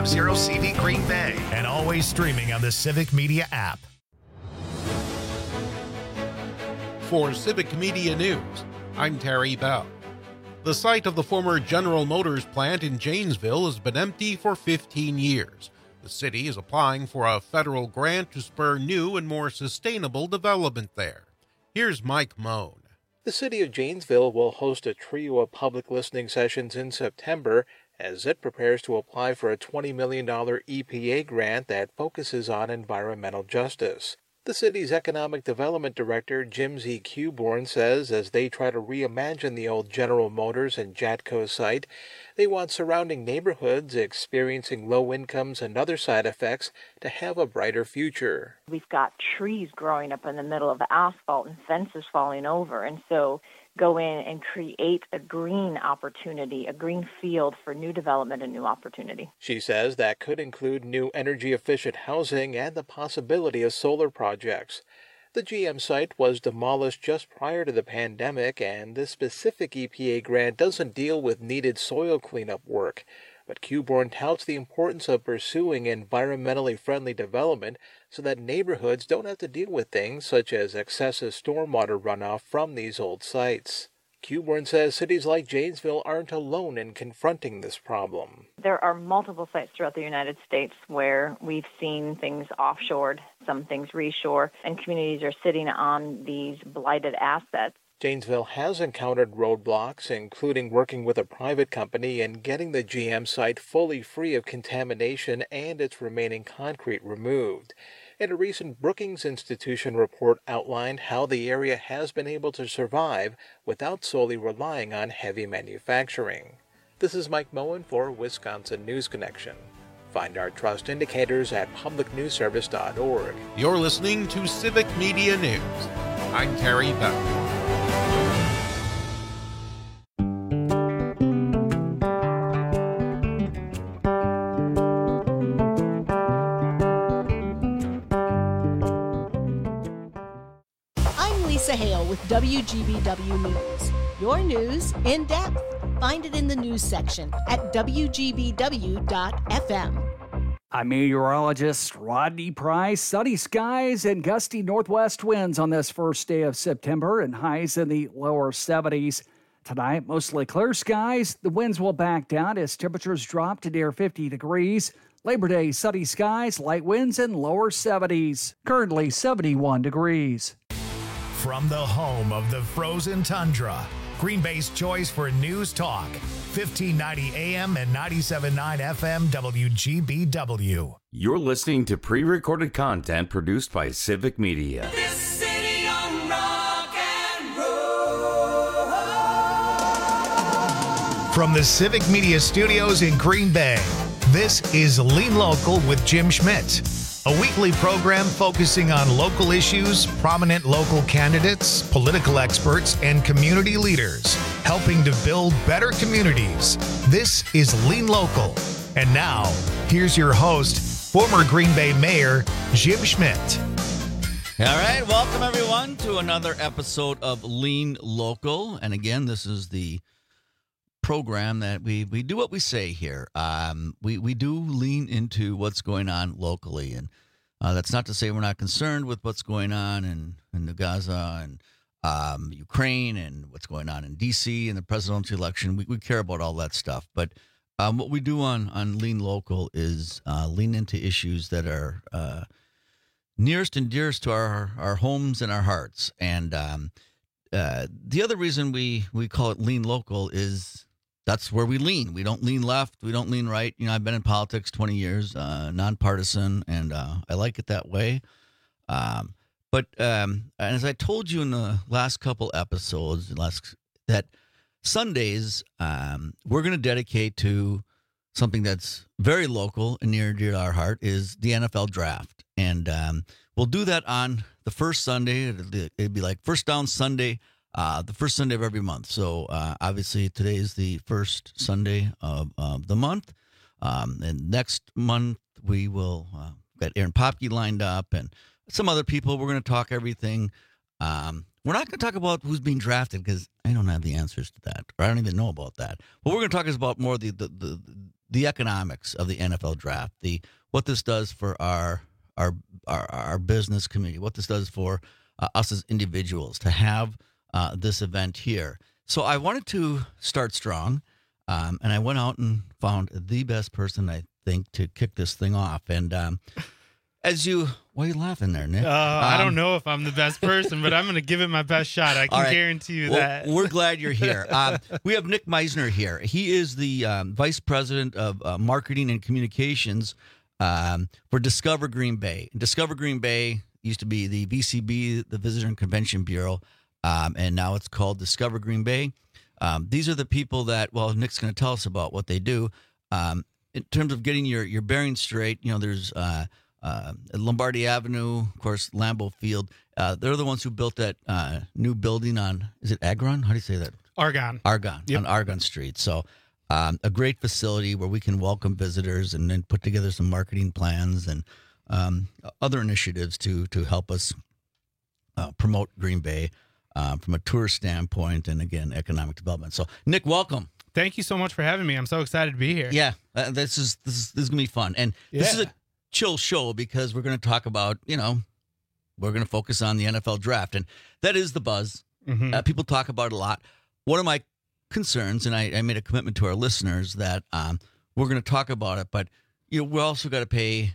KFOO-1050 Green Bay. And always streaming on the Civic Media app. For Civic Media News, I'm Terry Bell. The site of the former General Motors plant in Janesville has been empty for 15 years. The city is applying for a federal grant to spur new and more sustainable development there. Here's Mike Moan. The city of Janesville will host a trio of public listening sessions in September as it prepares to apply for a $20 million EPA grant that focuses on environmental justice. The city's economic development director, Jim Z. Cuborn, says as they try to reimagine the old General Motors and Jatco site, they want surrounding neighborhoods experiencing low incomes and other side effects to have a brighter future. We've got trees growing up in the middle of the asphalt and fences falling over, and so go in and create a green opportunity, a green field for new development and new opportunity. She says that could include new energy-efficient housing and the possibility of solar projects. The GM site was demolished just prior to the pandemic, and this specific EPA grant doesn't deal with needed soil cleanup work. But Cuborn touts the importance of pursuing environmentally friendly development so that neighborhoods don't have to deal with things such as excessive stormwater runoff from these old sites. Cuborn says cities like Janesville aren't alone in confronting this problem. There are multiple sites throughout the United States where we've seen things offshored, some things reshore, and communities are sitting on these blighted assets. Janesville has encountered roadblocks, including working with a private company and getting the GM site fully free of contamination and its remaining concrete removed. And a recent Brookings Institution report outlined how the area has been able to survive without solely relying on heavy manufacturing. This is Mike Moen for Wisconsin News Connection. Find our trust indicators at publicnewsservice.org. You're listening to Civic Media News. I'm Terry Bell. Hale with WGBW News. Your news in depth. Find it in the news section at WGBW.FM. I'm meteorologist Rodney Price. Sunny skies and gusty northwest winds on this first day of September and highs in the lower 70s. Tonight, mostly clear skies. The winds will back down as temperatures drop to near 50 degrees. Labor Day, sunny skies, light winds, and lower 70s. Currently 71 degrees. From the home of the frozen tundra, Green Bay's choice for news talk, 1590 AM and 97.9 FM WGBW. You're listening to pre-recorded content produced by Civic Media. This city on rock and roll. From the Civic Media Studios in Green Bay, this is Lean Local with Jim Schmidt. A weekly program focusing on local issues, prominent local candidates, political experts, and community leaders, helping to build better communities. This is Lean Local. And now, here's your host, former Green Bay Mayor, Jim Schmidt. All right, welcome everyone to another episode of Lean Local. And again, this is the program that we do what we say here. We do lean into what's going on locally, and that's not to say we're not concerned with what's going on in the Gaza and Ukraine and what's going on in D.C. and the presidential election. We care about all that stuff, but what we do on Lean Local is lean into issues that are nearest and dearest to our homes and our hearts. And the other reason we call it Lean Local is that's where we lean. We don't lean left. We don't lean right. You know, I've been in politics 20 years, nonpartisan, and I like it that way. But as I told you in the last couple episodes, that Sundays we're going to dedicate to something that's very local and near and dear to our heart is the NFL draft. And we'll do that on the first Sunday. It'd be like First Down Sunday, the first Sunday of every month. So obviously today is the first Sunday of the month. And next month we will got Aaron Popke lined up and some other people. We're going to talk everything. We're not going to talk about who's being drafted because I don't have the answers to that, or I don't even know about that. What we're going to talk is about more the the economics of the NFL draft, what this does for our business community, what this does for us as individuals to have this event here. So I wanted to start strong, and I went out and found the best person, I think, to kick this thing off. And why are you laughing there, Nick? I don't know if I'm the best person, but I'm going to give it my best shot. I can guarantee you that. We're glad you're here. We have Nick Meisner here. He is the Vice President of Marketing and Communications for Discover Green Bay. Discover Green Bay used to be the VCB, the Visitor and Convention Bureau, and now it's called Discover Green Bay. These are the people that, Nick's going to tell us about what they do. In terms of getting your bearings straight, there's Lombardi Avenue, of course, Lambeau Field. They're the ones who built that new building on, is it Agron? How do you say that? Argonne. Yep. On Argonne Street. So a great facility where we can welcome visitors and then put together some marketing plans and other initiatives to help us promote Green Bay from a tourist standpoint and, again, economic development. So, Nick, welcome. Thank you so much for having me. I'm so excited to be here. Yeah, this is going to be fun. And this is a chill show because we're going to talk about, we're going to focus on the NFL draft. And that is the buzz. Mm-hmm. People talk about it a lot. One of my concerns, and I made a commitment to our listeners that we're going to talk about it, but, we also got to pay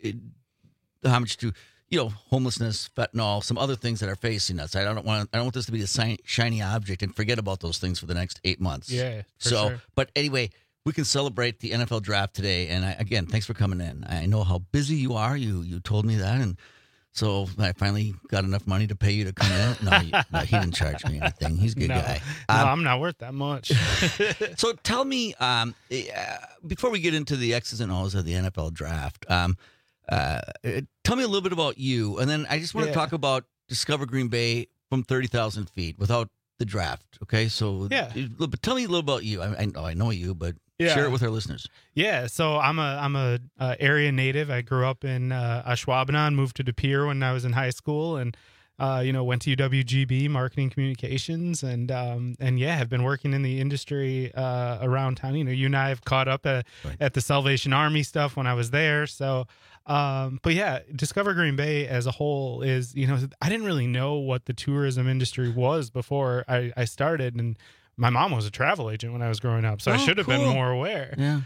homage to, homelessness, fentanyl, some other things that are facing us. I don't want this to be a shiny object and forget about those things for the next 8 months. Yeah, sure. But anyway, we can celebrate the NFL draft today. And again, thanks for coming in. I know how busy you are. You told me that. And so I finally got enough money to pay you to come in. No, he didn't charge me anything. He's a good guy. No, I'm not worth that much. So tell me, before we get into the X's and O's of the NFL draft, tell me a little bit about you. And then I just want to talk about Discover Green Bay from 30,000 feet without the draft. Okay. So but tell me a little about you. I know you, but share it with our listeners. Yeah. So I'm a area native. I grew up in Ashwaubenon, moved to De Pere when I was in high school, and went to UWGB, marketing communications, and have been working in the industry around town. You and I have caught up at the Salvation Army stuff when I was there. So, Discover Green Bay as a whole is, I didn't really know what the tourism industry was before I started, and my mom was a travel agent when I was growing up, so I should have been more aware. Yeah.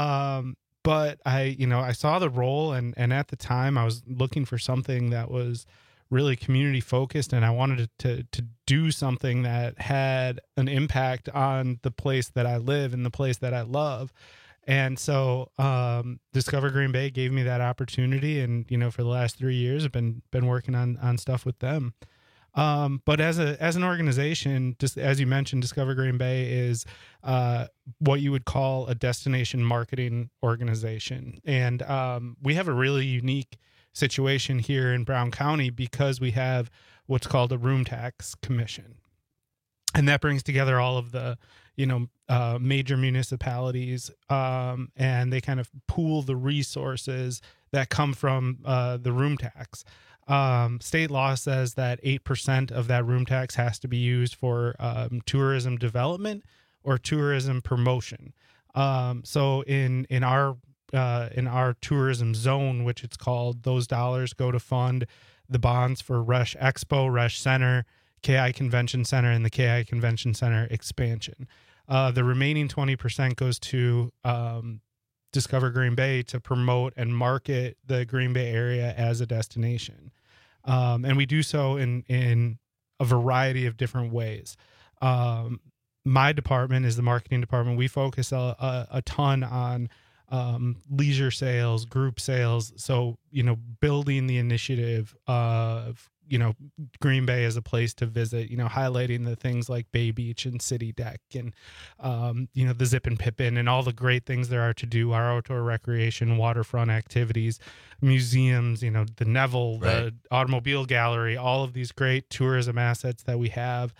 But I saw the role, and at the time I was looking for something that was really community focused, and I wanted to do something that had an impact on the place that I live and the place that I love. And so Discover Green Bay gave me that opportunity, and for the last 3 years I've been working on stuff with them. But as an organization, just as you mentioned, Discover Green Bay is what you would call a destination marketing organization, and we have a really unique situation here in Brown County because we have what's called a room tax commission, and that brings together all of the major municipalities, and they kind of pool the resources that come from the room tax. State law says that 8% of that room tax has to be used for tourism development or tourism promotion. So in our tourism zone, which it's called, those dollars go to fund the bonds for Rush Expo, Rush Center, KI Convention Center, and the KI Convention Center expansion. The remaining 20% goes to Discover Green Bay to promote and market the Green Bay area as a destination. And we do so in a variety of different ways. My department is the marketing department. We focus a ton on leisure sales, group sales. So, building the initiative of, Green Bay as a place to visit, highlighting the things like Bay Beach and City Deck and, the Zip and Pippin and all the great things there are to do, our outdoor recreation, waterfront activities, museums, the Neville, the Automobile Gallery, all of these great tourism assets that we have,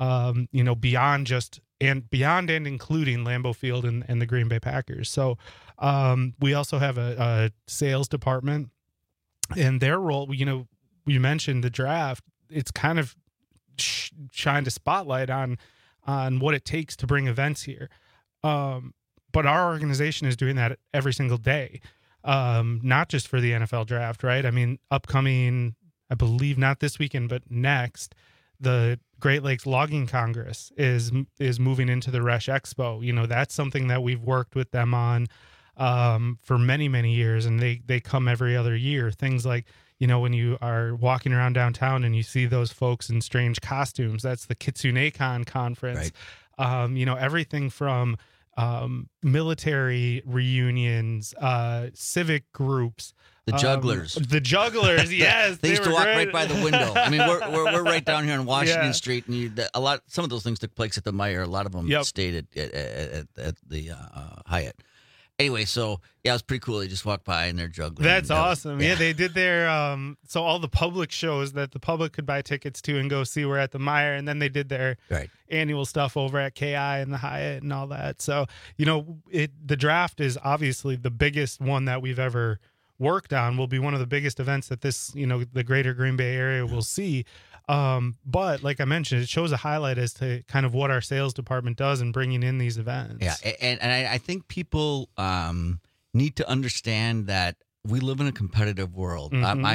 beyond and including Lambeau Field and the Green Bay Packers. So we also have a sales department, and their role, you mentioned the draft. It's kind of shined a spotlight on what it takes to bring events here. But but our organization is doing that every single day, not just for the NFL draft, right? I mean, upcoming, I believe not this weekend, but next, the Great Lakes Logging Congress is moving into the Resch Expo. You know, that's something that we've worked with them on for many, many years, and they come every other year. Things like, you know, when you are walking around downtown and you see those folks in strange costumes, that's the KitsuneCon conference. Right. You know, everything from military reunions, civic groups. The jugglers. Yes. They used to walk right by the window. I mean, we're right down here on Washington Street, and some of those things took place at the Meyer. A lot of them stayed at the Hyatt. Anyway, so yeah, it was pretty cool. They just walked by and they're juggling. That's awesome. Yeah, they did their so all the public shows that the public could buy tickets to and go see were at the Meyer, and then they did their annual stuff over at KI and the Hyatt and all that. So, you know, the draft is obviously the biggest one that we've ever worked on. Will be one of the biggest events that this, you know, the greater Green Bay area will see. But like I mentioned, it shows a highlight as to kind of what our sales department does in bringing in these events. Yeah, and I think people need to understand that we live in a competitive world.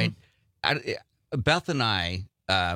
Beth and I,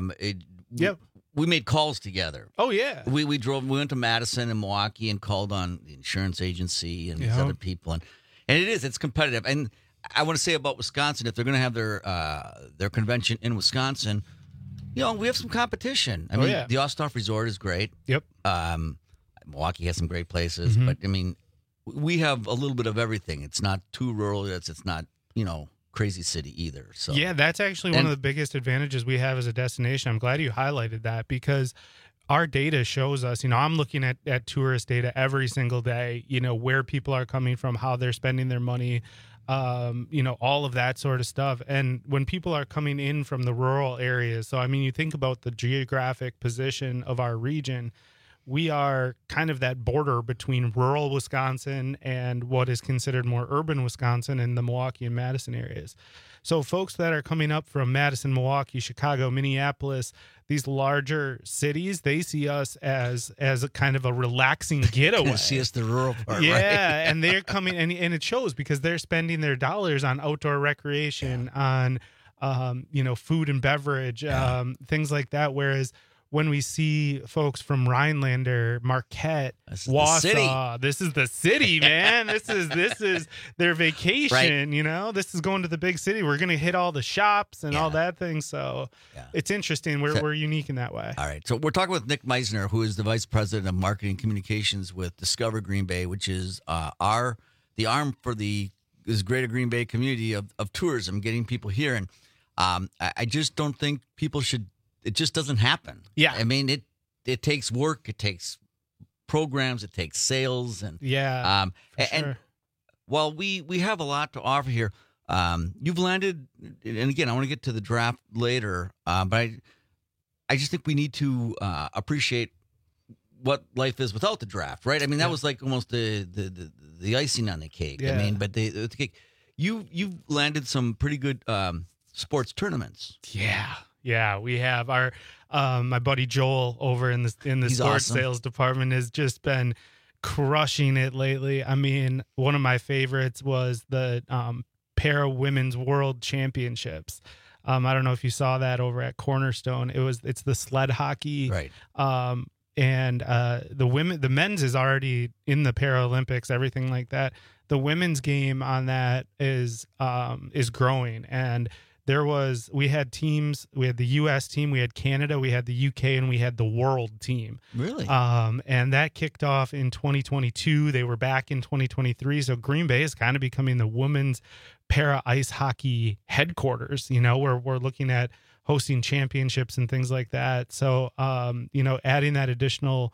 we made calls together. Oh yeah, we went to Madison and Milwaukee and called on the insurance agency and these other people, and it's competitive. And I want to say about Wisconsin, if they're going to have their convention in Wisconsin, you know, we have some competition. I mean, the Osthoff Resort is great. Yep. Milwaukee has some great places, but I mean, we have a little bit of everything. It's not too rural. It's not, you know, crazy city either. So yeah, that's actually one of the biggest advantages we have as a destination. I'm glad you highlighted that, because our data shows us, you know, I'm looking at tourist data every single day, you know, where people are coming from, how they're spending their money, you know, all of that sort of stuff. And when people are coming in from the rural areas, so I mean, you think about the geographic position of our region, we are kind of that border between rural Wisconsin and what is considered more urban Wisconsin in the Milwaukee and Madison areas. So folks that are coming up from Madison, Milwaukee, Chicago, Minneapolis, these larger cities, they see us as a kind of a relaxing getaway. They see us the rural part, yeah, right? And they're coming, and it shows because they're spending their dollars on outdoor recreation, on you know, food and beverage, things like that. Whereas when we see folks from Rhinelander, Marquette, Wausau, this is the city, man. This is their vacation, right. You know? This is going to the big city. We're going to hit all the shops and all that thing. So it's interesting. We're unique in that way. All right. So we're talking with Nick Meisner, who is the Vice President of Marketing Communications with Discover Green Bay, which is the arm for this greater Green Bay community of tourism, getting people here. And I just don't think people should. It just doesn't happen. Yeah. I mean, it takes work, it takes programs, it takes sales, and sure. And while we have a lot to offer here, you've landed, and again, I want to get to the draft later, but I just think we need to appreciate what life is without the draft, right? I mean, that was like almost the icing on the cake. Yeah. I mean, but the cake. You've landed some pretty good sports tournaments. Yeah, we have our my buddy Joel over in the He's sports awesome. Sales department has just been crushing it lately. I mean, one of my favorites was the Para Women's World Championships. I don't know if you saw that over at Cornerstone. It's the sled hockey, right? And the men's is already in the Paralympics, everything like that. The women's game on that is growing, and we had teams. We had the U.S. team, we had Canada, we had the U.K., and we had the world team. Really? And that kicked off in 2022. They were back in 2023. So Green Bay is kind of becoming the women's para ice hockey headquarters. You know, we're looking at hosting championships and things like that. So, you know, adding that additional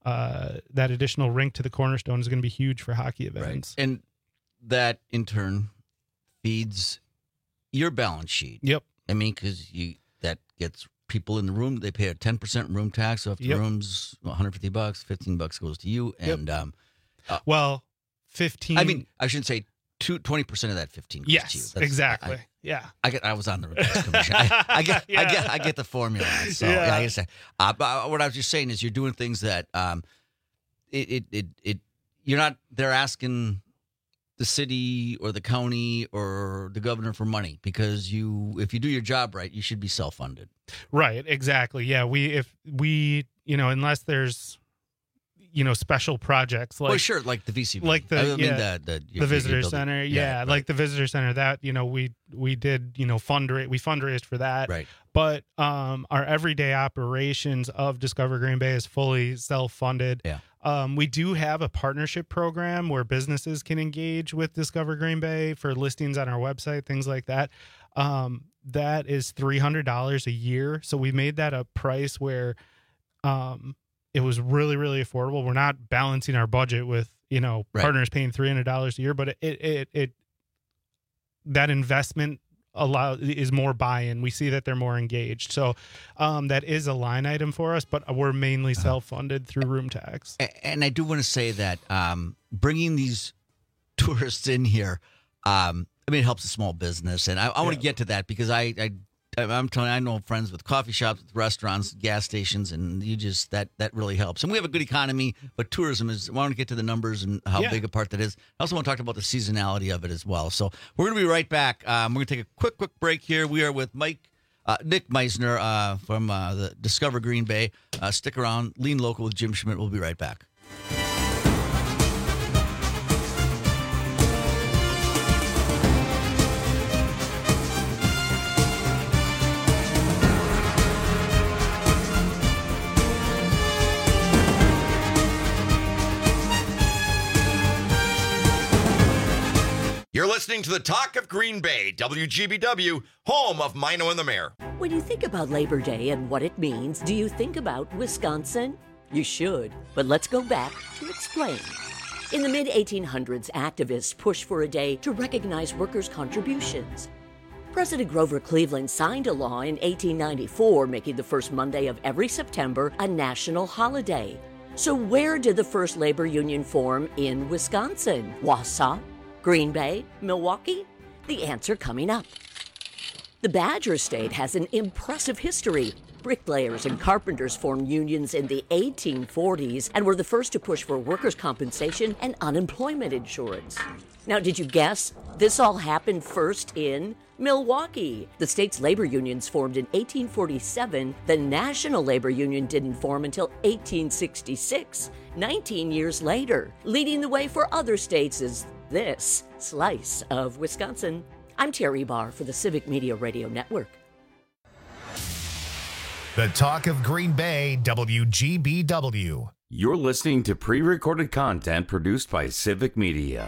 rink to the Cornerstone is going to be huge for hockey events. Right. And that in turn feeds your balance sheet. Yep. I mean, because that gets people in the room. They pay a 10% room tax. So if the room's $150, $15 goes to you. And well, 15. I mean, I shouldn't say 20% of that 15 goes to you. Yes, exactly. I was on the Rookies Commission. I get the formula. So I guess. But what I was just saying is, you're doing things that it you're not there asking the city or the county or the governor for money, because if you do your job right, you should be self-funded. Right, exactly. Yeah, if we unless there's special projects like, well, sure, like the VCV, like the visitor center, right. Like the visitor center that we did we fundraised for that, right? But our everyday operations of Discover Green Bay is fully self-funded. Yeah. We do have a partnership program where businesses can engage with Discover Green Bay for listings on our website, things like that. That is $300 a year. So we made that a price where it was really, really affordable. We're not balancing our budget with, right. partners paying $300 a year, but it that investment is more buy-in. We see that they're more engaged. So that is a line item for us, but we're mainly self-funded through room tax. And I do want to say that bringing these tourists in here, it helps a small business. And I want to get to that, because I'm telling you, I know friends with coffee shops, with restaurants, gas stations, and that really helps. And we have a good economy, but tourism I want to get to the numbers and how big a part that is. I also want to talk about the seasonality of it as well. So we're going to be right back. We're going to take a quick break here. We are with Nick Meisner from the Discover Green Bay. Stick around. Lean Local with Jim Schmidt. We'll be right back. You're listening to the Talk of Green Bay, WGBW, home of Mino and the Mayor. When you think about Labor Day and what it means, do you think about Wisconsin? You should, but let's go back to explain. In the mid-1800s, activists pushed for a day to recognize workers' contributions. President Grover Cleveland signed a law in 1894 making the first Monday of every September a national holiday. So where did the first labor union form in Wisconsin? Wausau? Green Bay? Milwaukee? The answer coming up. The Badger State has an impressive history. Bricklayers and carpenters formed unions in the 1840s and were the first to push for workers' compensation and unemployment insurance. Now, did you guess? This all happened first in Milwaukee. The state's labor unions formed in 1847. The National Labor Union didn't form until 1866, 19 years later. Leading the way for other states is this slice of Wisconsin. I'm Terry Barr for the Civic Media Radio Network. The Talk of Green Bay, WGBW. You're listening to pre-recorded content produced by Civic Media.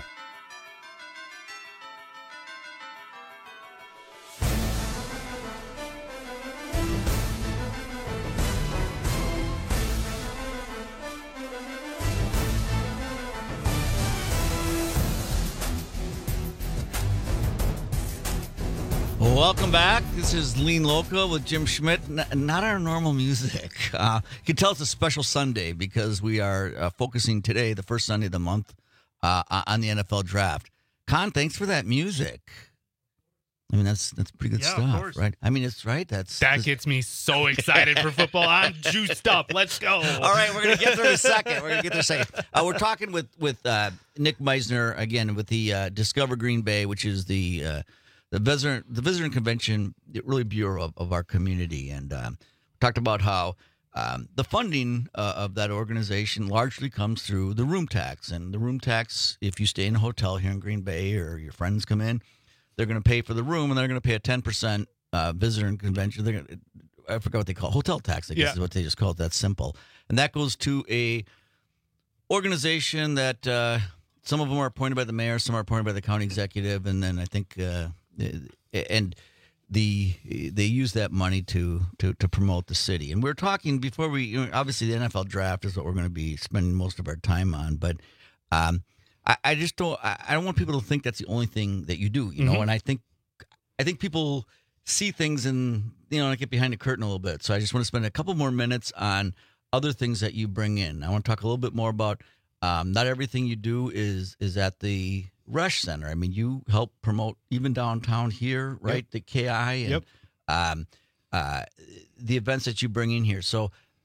Welcome back. This is Lean Local with Jim Schmidt. Not our normal music. You can tell it's a special Sunday because we are focusing today, the first Sunday of the month, on the NFL draft. Con, thanks for that music. I mean, that's pretty good stuff, right? I mean, it's right. That gets me so excited for football. I'm juiced up. Let's go. All right, we're gonna get there in a second. We're talking with Nick Meisner again with the Discover Green Bay, which is the visitor and convention really bureau of our community, and talked about how the funding of that organization largely comes through the room tax. And the room tax, if you stay in a hotel here in Green Bay or your friends come in, they're going to pay for the room, and they're going to pay a 10% visitor and convention. I forgot what they call it. Hotel tax, I guess is what they just call it. That's simple. And that goes to a organization that some of them are appointed by the mayor, some are appointed by the county executive, and then I think and they use that money to promote the city. And we're talking before obviously the NFL draft is what we're going to be spending most of our time on, but I just don't want people to think that's the only thing that you do, you know. And I think people see things and get behind the curtain a little bit. So I just want to spend a couple more minutes on other things that you bring in. I want to talk a little bit more about not everything you do is at the Rush Center. I mean, you help promote even downtown here, right? Yep. The KI and the events that you bring in here. So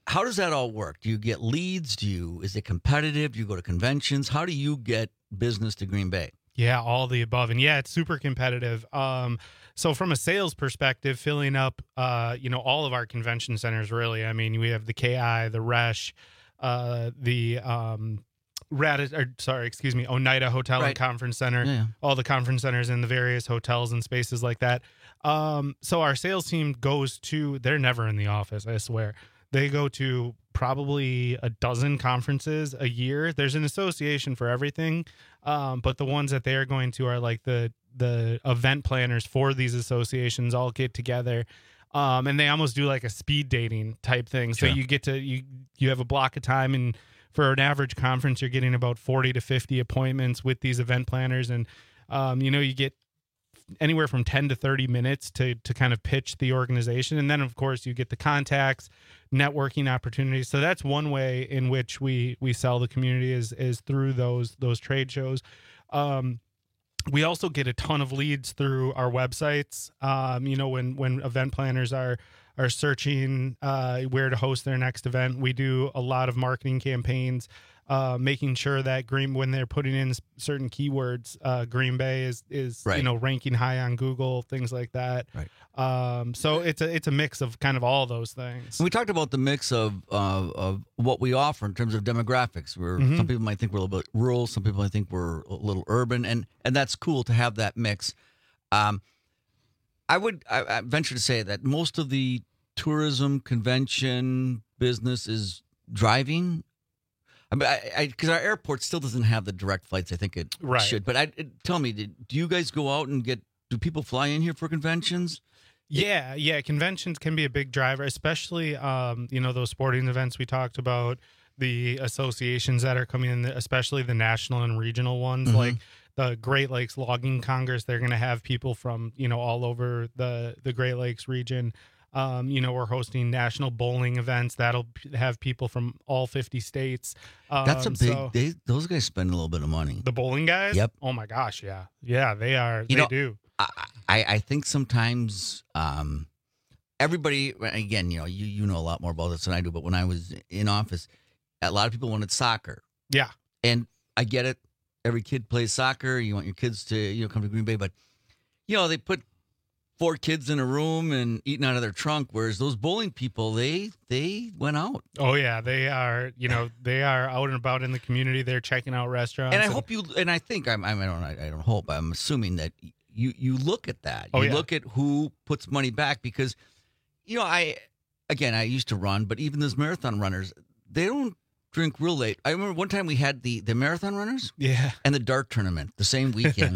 how does that all work? Do you get leads? Is it competitive? Do you go to conventions? How do you get business to Green Bay? Yeah, all the above. And yeah, it's super competitive. So from a sales perspective, filling up, all of our convention centers, really. I mean, we have the KI, the Resch, Oneida Hotel and Conference Center, all the conference centers in the various hotels and spaces like that. So our sales team they're never in the office, I swear. They go to probably a dozen conferences a year. There's an association for everything. But the ones that they're going to are like the event planners for these associations all get together. And they almost do like a speed dating type thing. So you get to, you have a block of time, and for an average conference, you're getting about 40 to 50 appointments with these event planners. And, you get anywhere from 10 to 30 minutes to kind of pitch the organization. And then of course you get the contacts, networking opportunities. So that's one way in which we sell the community is through those trade shows. We also get a ton of leads through our websites. When event planners are searching where to host their next event, we do a lot of marketing campaigns, making sure that when they're putting in certain keywords, Green Bay is ranking high on Google, things like that. Right. So it's a mix of kind of all those things. We talked about the mix of what we offer in terms of demographics. Some people might think we're a little bit rural, some people might think we're a little urban, and that's cool to have that mix. I venture to say that most of the tourism convention business is driving. I mean, because our airport still doesn't have the direct flights I think it should. But tell me, do you guys go out and do people fly in here for conventions? Yeah. Conventions can be a big driver, especially, those sporting events we talked about, the associations that are coming in, especially the national and regional ones, like the Great Lakes Logging Congress. They're going to have people from, all over the Great Lakes region. We're hosting national bowling events that'll have people from all 50 states. That's a big. Those guys spend a little bit of money. The bowling guys. Yep. Oh my gosh. Yeah. They are. They do. I think sometimes everybody. Again, you know a lot more about this than I do. But when I was in office, a lot of people wanted soccer. Yeah. And I get it. Every kid plays soccer. You want your kids to come to Green Bay, but they put 4 kids in a room and eating out of their trunk, whereas those bowling people, they went out. Oh yeah, they are. They are out and about in the community. They're checking out restaurants. And I hope you. And I think I don't hope. I'm assuming that you look at that. You look at who puts money back, because I used to run, but even those marathon runners, they don't drink real late. I remember one time we had the marathon runners, and the dart tournament the same weekend.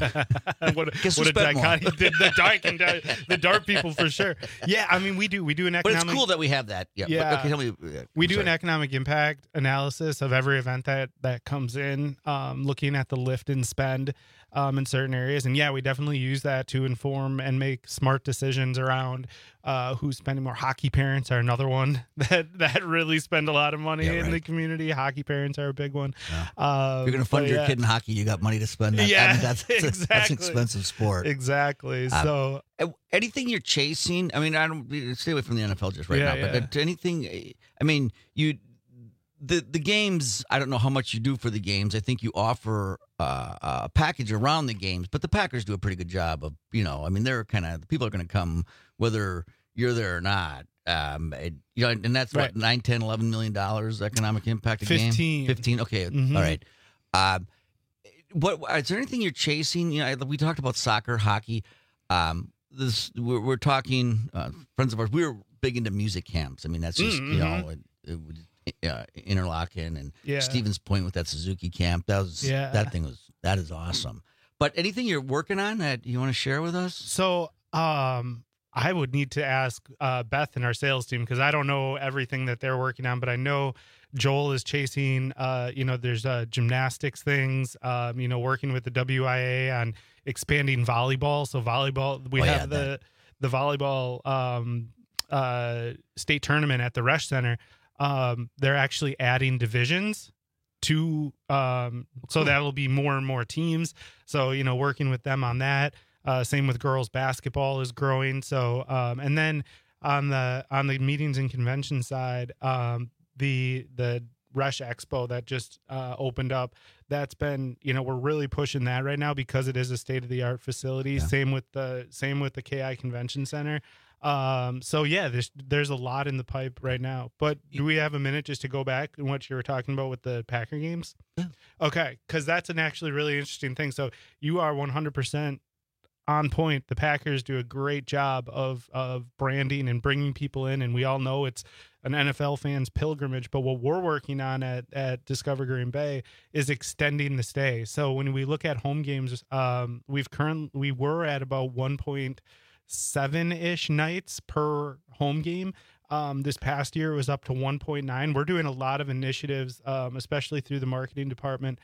The dart people for sure. Yeah, I mean we do an economic. But it's cool that we have that. Yeah. But, okay, tell me. We do an economic impact analysis of every event that comes in, looking at the lift and spend in certain areas, and we definitely use that to inform and make smart decisions around who's spending more. Hockey parents are another one that really spend a lot of money in the community. Hockey parents are a big one. Yeah. You're going to fund your kid in hockey, you got money to spend. That's an expensive sport. Exactly. So anything you're chasing, I mean, I don't stay away from the NFL just now, but anything, I mean, the games, I don't know how much you do for the games. I think you offer a package around the games, but the Packers do a pretty good job of, they're people are going to come whether you're there or not. And that's what, $9, $10, $11 million economic impact a 15. game? 15. Okay. All right. What is there anything you're chasing? We talked about soccer, hockey. We're talking friends of ours. We were big into music camps. I mean, that's just Interlochen and Stevens Point with that Suzuki camp. That is awesome. But anything you're working on that you want to share with us? So I would need to ask Beth and our sales team, because I don't know everything that they're working on, but I know Joel is chasing, there's gymnastics things, working with the WIA on expanding volleyball. So volleyball, we have the volleyball state tournament at the Resch Center. They're actually adding divisions to, so that'll be more and more teams. So, working with them on that. Same with girls basketball is growing. So, and then on the meetings and convention side, the Resch Expo that just opened up. That's been, we're really pushing that right now because it is a state-of-the-art facility. Yeah. Same with the KI Convention Center. There's a lot in the pipe right now. But do we have a minute just to go back and what you were talking about with the Packer games? Yeah. Okay, because that's an actually really interesting thing. So you are 100% on point. The Packers do a great job of branding and bringing people in, and we all know it's an NFL fan's pilgrimage. But what we're working on at Discover Green Bay is extending the stay. So when we look at home games, we were at about 1.7-ish nights per home game. This past year it was up to 1.9. We're doing a lot of initiatives, especially through the marketing department,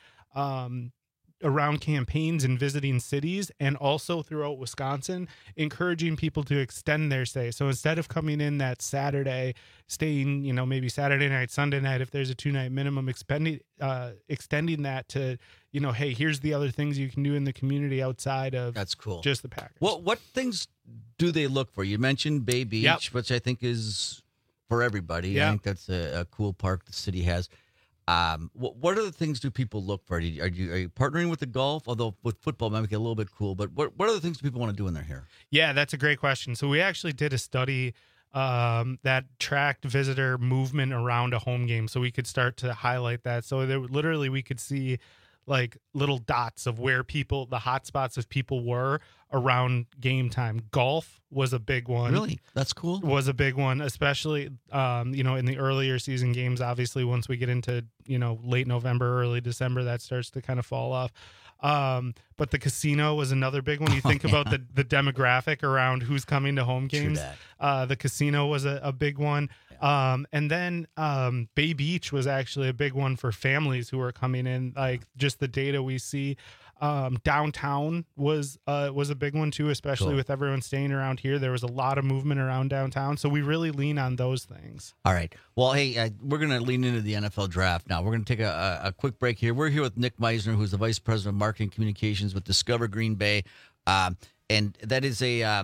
around campaigns and visiting cities, and also throughout Wisconsin, encouraging people to extend their stay. So instead of coming in that Saturday, staying, maybe Saturday night, Sunday night, if there's a 2-night minimum, extending that to, hey, here's the other things you can do in the community outside of That's cool. just the Packers. What things do they look for? You mentioned Bay Beach, which I think is for everybody. Yeah. I think that's a cool park the city has. What other things do people look for? Are you partnering with the golf? Although with football might make it a little bit cool, but what other things do people want to do when they're here? Yeah, that's a great question. So we actually did a study that tracked visitor movement around a home game, so we could start to highlight that. So literally we could see like little dots of where the hot spots of people were around game time. Golf was a big one. Really? That's cool. Was a big one, especially, in the earlier season games. Obviously, once we get into, late November, early December, that starts to kind of fall off. But the casino was another big one. You think about the demographic around who's coming to home games. The casino was a big one. And then Bay Beach was actually a big one for families who are coming in. Like just the data we see. Downtown was a big one too, especially with everyone staying around here. There was a lot of movement around downtown, so we really lean on those things. All right. Well, hey, we're going to lean into the NFL draft now. We're going to take a quick break here. We're here with Nick Meisner, who's the Vice President of Marketing Communications with Discover Green Bay, and that is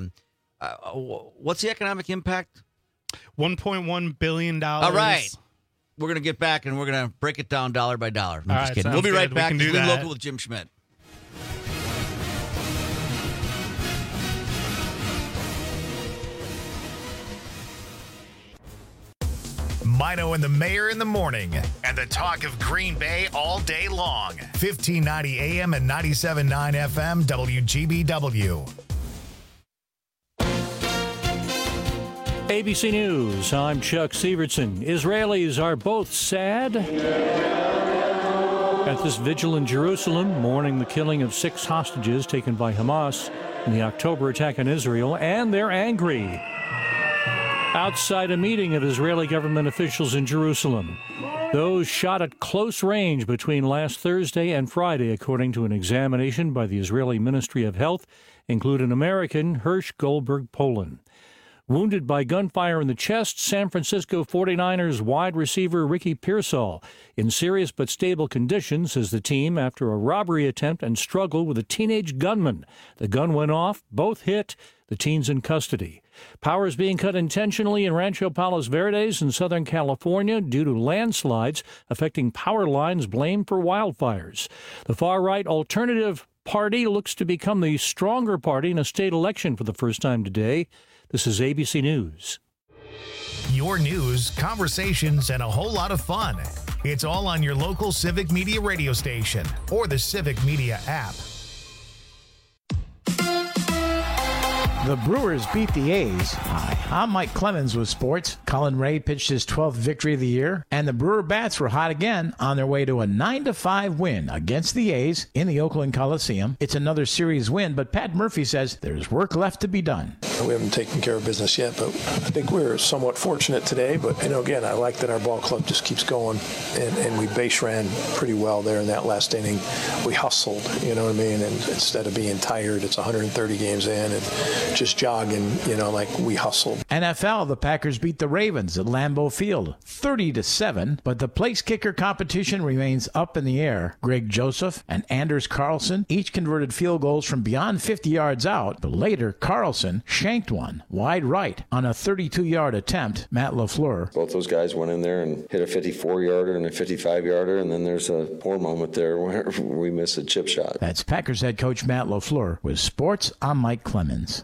what's the economic impact? $1.1 billion. All right. We're going to get back and we're going to break it down dollar by dollar. I'm just kidding. We'll be right back. Lean Local with Jim Schmidt. Mino and the Mayor in the morning, and the talk of Green Bay all day long. 1590 AM and 97.9 FM WGBW. ABC News, I'm Chuck Sievertson. Israelis are both sad at this vigil in Jerusalem, mourning the killing of 6 hostages taken by Hamas in the October attack on Israel, and they're angry. Outside a meeting of Israeli government officials in Jerusalem, those shot at close range between last Thursday and Friday, according to an examination by the Israeli Ministry of Health, include an American, Hirsch Goldberg Poland. Wounded by gunfire in the chest, San Francisco 49ers wide receiver Ricky Pearsall in serious but stable condition, says the team, after a robbery attempt and struggle with a teenage gunman. The gun went off, both hit, the teen's in custody. Power is being cut intentionally in Rancho Palos Verdes in Southern California due to landslides affecting power lines blamed for wildfires. The far-right Alternative Party looks to become the stronger party in a state election for the first time today. This is ABC News. Your news, conversations, and a whole lot of fun. It's all on your local Civic Media radio station or the Civic Media app. The Brewers beat the A's. Hi, I'm Mike Clemens with sports. Colin Ray pitched his 12th victory of the year, and the Brewer Bats were hot again on their way to a 9-5 win against the A's in the Oakland Coliseum. It's another series win, but Pat Murphy says there's work left to be done. We haven't taken care of business yet, but I think we're somewhat fortunate today. But, again, I like that our ball club just keeps going, and we base ran pretty well there in that last inning. We hustled, you know what I mean? And instead of being tired, it's 130 games in, and just jogging, like we hustled. NFL, the Packers beat the Ravens at Lambeau Field 30-7, but the place kicker competition remains up in the air. Greg Joseph and Anders Carlson each converted field goals from beyond 50 yards out, but later Carlson shanked one wide right on a 32-yard attempt. Matt LaFleur. Both those guys went in there and hit a 54-yarder and a 55-yarder, and then there's a poor moment there where we miss a chip shot. That's Packers head coach Matt LaFleur. With sports, I'm Mike Clemens.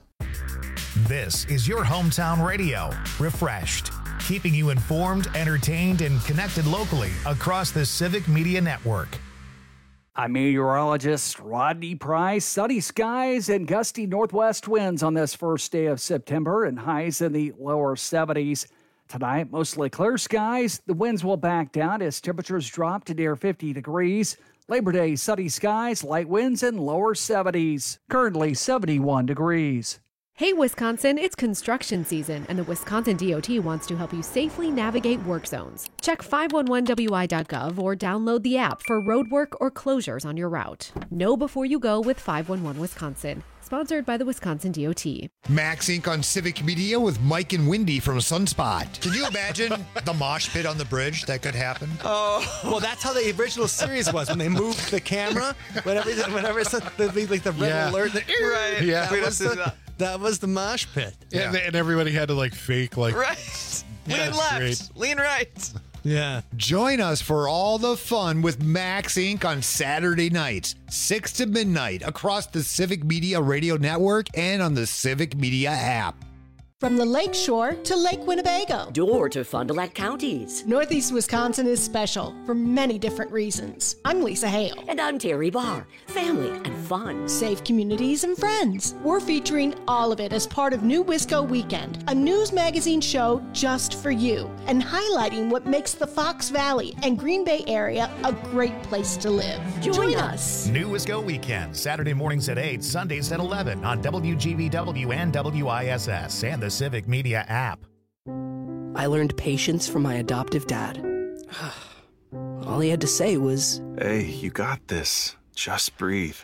This is your hometown radio, refreshed, keeping you informed, entertained, and connected locally across the Civic Media Network. I'm meteorologist Rodney Price. Sunny skies and gusty northwest winds on this first day of September and highs in the lower 70s. Tonight, mostly clear skies. The winds will back down as temperatures drop to near 50 degrees. Labor Day, sunny skies, light winds, and lower 70s. Currently 71 degrees. Hey, Wisconsin, it's construction season, and the Wisconsin DOT wants to help you safely navigate work zones. Check 511wi.gov or download the app for road work or closures on your route. Know before you go with 511 Wisconsin. Sponsored by the Wisconsin DOT. Max Inc. on Civic Media with Mike and Wendy from Sunspot. Can you imagine the mosh pit on the bridge that could happen? Oh, well, that's how the original series was when they moved the camera. Whenever it's the red alert. Right. Yeah. That was the mosh pit. Yeah. And everybody had to fake right. Lean left, great. lean right. Yeah. Join us for all the fun with Max Inc. on Saturday nights, 6 to midnight, across the Civic Media Radio Network and on the Civic Media app. From the Lake Shore to Lake Winnebago. Door to Fond du Lac counties. Northeast Wisconsin is special for many different reasons. I'm Lisa Hale. And I'm Terry Barr. Family and fun. Safe communities and friends. We're featuring all of it as part of New Wisco Weekend, a news magazine show just for you, and highlighting what makes the Fox Valley and Green Bay area a great place to live. Join us. New Wisco Weekend, Saturday mornings at 8, Sundays at 11 on WGBW and WISS and the Civic Media app. I learned patience from my adoptive dad. All he had to say was, "Hey, you got this. Just breathe."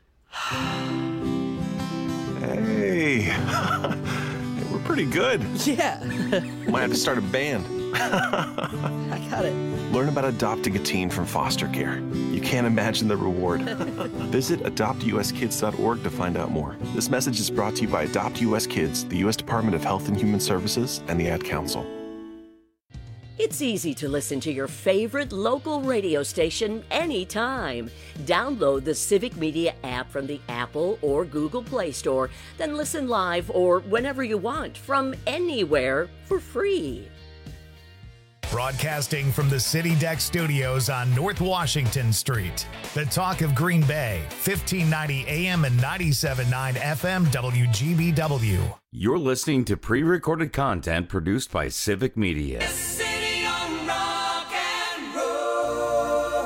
Hey. We're pretty good. Yeah. Might have to start a band. I got it. Learn about adopting a teen from foster care. You can't imagine the reward. Visit adoptuskids.org to find out more. This message is brought to you by Adopt US Kids, the U.S. Department of Health and Human Services, and the Ad Council. It's easy to listen to your favorite local radio station anytime. Download the Civic Media app from the Apple or Google Play Store, then listen live or whenever you want from anywhere for free. Broadcasting from the City Deck Studios on North Washington Street. The Talk of Green Bay, 1590 AM and 97.9 FM WGBW. You're listening to pre-recorded content produced by Civic Media. City on rock and roll.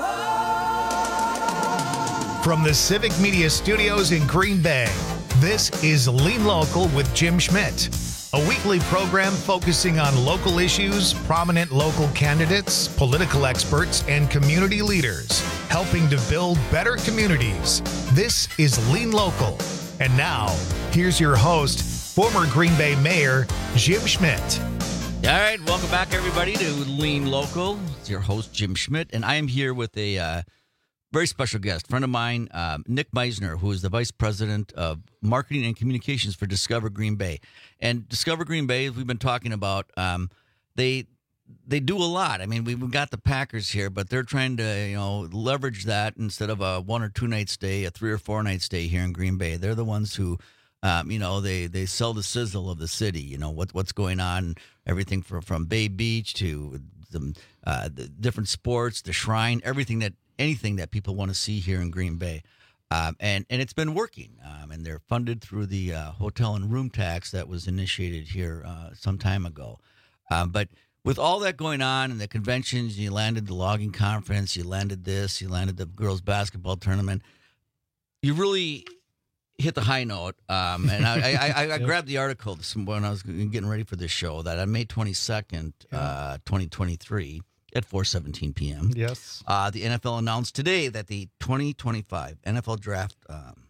From the Civic Media Studios in Green Bay, this is Lean Local with Jim Schmidt. A weekly program focusing on local issues, prominent local candidates, political experts, and community leaders, helping to build better communities. This is Lean Local. And now, here's your host, former Green Bay Mayor, Jim Schmidt. All right, welcome back, everybody, to Lean Local. It's your host, Jim Schmidt, and I am here with a very special guest, friend of mine, Nick Meisner, who is the Vice President of Marketing and Communications for Discover Green Bay. And Discover Green Bay, as we've been talking about, they do a lot. I mean, we've got the Packers here, but they're trying to, leverage that instead of a 1 or 2 night stay, a 3 or 4 night stay here in Green Bay. They're the ones who, they sell the sizzle of the city. What's going on, everything from Bay Beach to the different sports, the Shrine, anything that people want to see here in Green Bay. And it's been working. And they're funded through the hotel and room tax that was initiated here some time ago. But with all that going on and the conventions, you landed the logging conference, you landed this, you landed the girls basketball tournament, you really hit the high note. And I grabbed the article when I was getting ready for this show that on May 22nd, 2023, at 4:17 p.m. Yes. The NFL announced today that the 2025 NFL Draft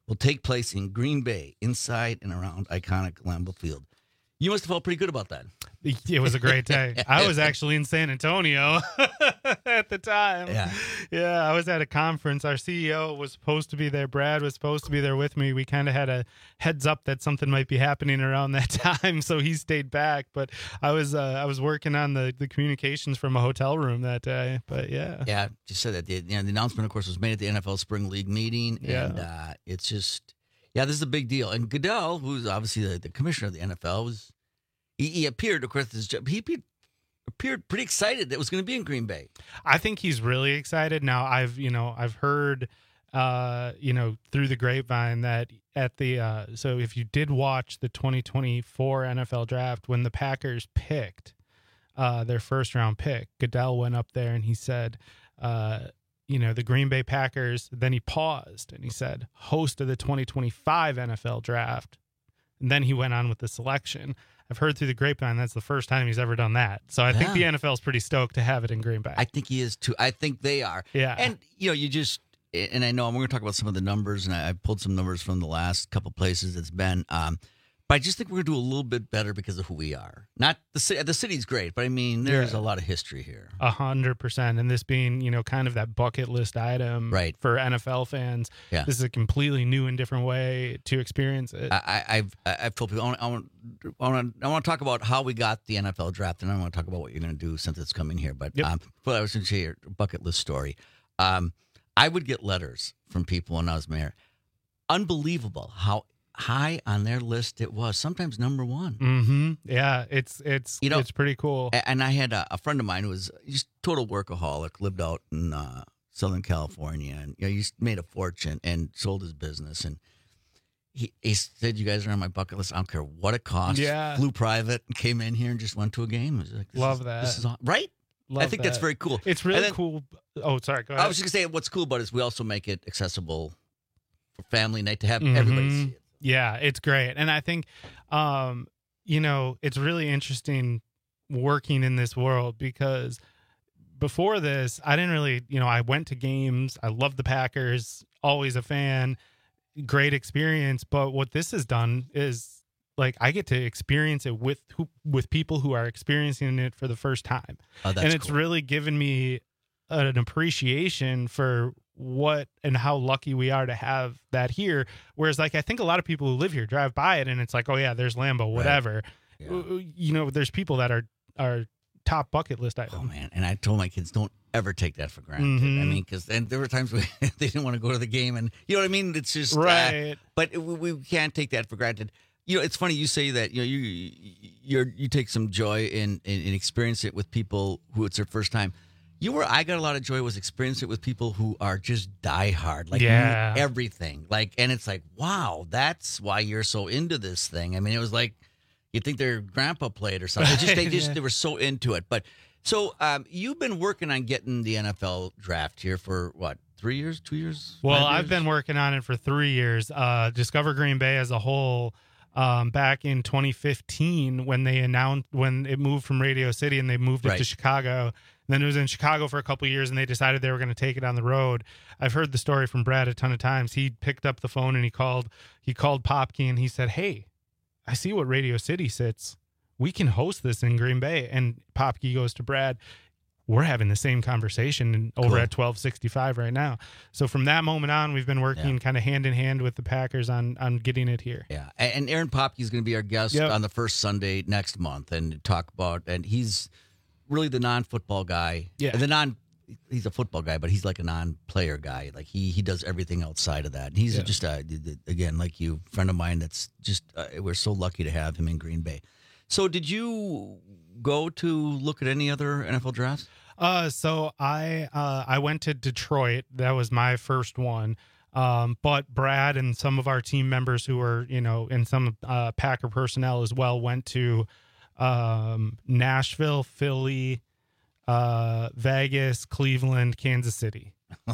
will take place in Green Bay, inside and around iconic Lambeau Field. You must have felt pretty good about that. It was a great day. I was actually in San Antonio at the time. Yeah, I was at a conference. Our CEO was supposed to be there. Brad was supposed to be there with me. We kind of had a heads up that something might be happening around that time, so he stayed back. But I was working on the communications from a hotel room that day. But yeah, just said that the announcement, of course, was made at the NFL Spring League meeting, and it's just. Yeah, this is a big deal. And Goodell, who's obviously the commissioner of the NFL, he appeared, of course, he appeared pretty excited that it was going to be in Green Bay. I think he's really excited. Now, I've heard, through the grapevine that at the so if you did watch the 2024 NFL draft, when the Packers picked their first round pick, Goodell went up there and he said, the Green Bay Packers, then he paused and he said, host of the 2025 NFL draft. And then he went on with the selection. I've heard through the grapevine that's the first time he's ever done that. So I think the NFL is pretty stoked to have it in Green Bay. I think he is too. I think they are. Yeah. And, and I know we're going to talk about some of the numbers, and I pulled some numbers from the last couple places it's been. But I just think we're going to do a little bit better because of who we are. Not the city's great, but I mean, there's a lot of history here. 100%. And this being, kind of that bucket list item for NFL fans. Yeah. This is a completely new and different way to experience it. I've told people I want to talk about how we got the NFL draft, and I want to talk about what you're going to do since it's coming here. But I was going to say your bucket list story. I would get letters from people when I was mayor. Unbelievable how high on their list it was, sometimes number one. Mm-hmm. Yeah, it's pretty cool. And I had a friend of mine who was just total workaholic, lived out in Southern California, and he made a fortune and sold his business. And he said, "You guys are on my bucket list. I don't care what it costs." Yeah. Flew private and came in here and just went to a game. It was like, This is right. I think that's very cool. It's really cool. Oh, sorry. Go ahead. I was just gonna say, what's cool about it is we also make it accessible for family night to have everybody see it. Yeah, it's great. And I think, it's really interesting working in this world because before this, I didn't really, I went to games. I loved the Packers, always a fan, great experience. But what this has done is I get to experience it with people who are experiencing it for the first time. Oh, that's and it's cool. really given me an appreciation for what and how lucky we are to have that here. Whereas I think a lot of people who live here drive by it and it's like, oh yeah, there's Lambeau, whatever. Right. Yeah. There's people that are top bucket list items. Oh man. And I told my kids, don't ever take that for granted. Mm-hmm. I mean, and there were times when they didn't want to go to the game, and you know what I mean? It's just, right. But we can't take that for granted. It's funny you say that, you take some joy in experience it with people who it's their first time. I got a lot of joy was experiencing it with people who are just diehard, knew everything. And it's like, wow, that's why you're so into this thing. I mean, it was like you'd think their grandpa played or something. They were so into it. But so you've been working on getting the NFL draft here for what, 3 years, 2 years? Well, I've been working on it for 3 years. Discover Green Bay as a whole. Back in 2015, when it moved from Radio City and they moved it to Chicago. And then it was in Chicago for a couple of years, and they decided they were going to take it on the road. I've heard the story from Brad a ton of times. He picked up the phone and he called Popke and he said, "Hey, I see what Radio City sits. We can host this in Green Bay." And Popke goes to Brad, "We're having the same conversation over at 1265 right now." So from that moment on, we've been working kind of hand in hand with the Packers on getting it here. Yeah, and Aaron Popke is going to be our guest on the first Sunday next month and talk about, and he's really the non-football guy. Yeah. He's a football guy, but he's like a non-player guy. Like he does everything outside of that. And he's just, again, like you, friend of mine that's just, we're so lucky to have him in Green Bay. So did you go to look at any other NFL drafts? So I went to Detroit. That was my first one. But Brad and some of our team members who were, and some Packer personnel as well went to Nashville, Philly, Vegas, Cleveland, Kansas City.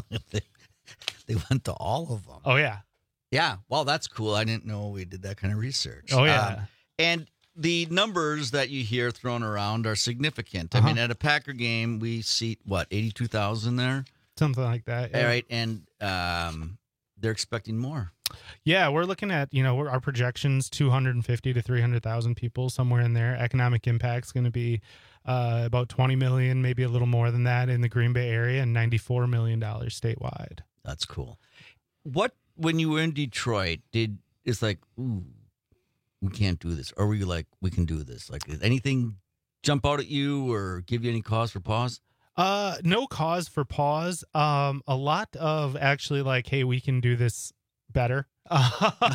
They went to all of them. Oh, yeah. Yeah. Well, that's cool. I didn't know we did that kind of research. Oh, yeah. And the numbers that you hear thrown around are significant. I mean, at a Packer game, we seat, 82,000 there? Something like that. Yeah. All right. And they're expecting more. Yeah, we're looking at, our projections, 250 to 300,000 people, somewhere in there. Economic impact's going to be about 20 million, maybe a little more than that in the Green Bay area, and $94 million statewide. That's cool. When you were in Detroit, it's like, ooh, we can't do this? Or were you like, we can do this? Like, did anything jump out at you or give you any cause for pause? No cause for pause. A lot of actually like, hey, we can do this better. Is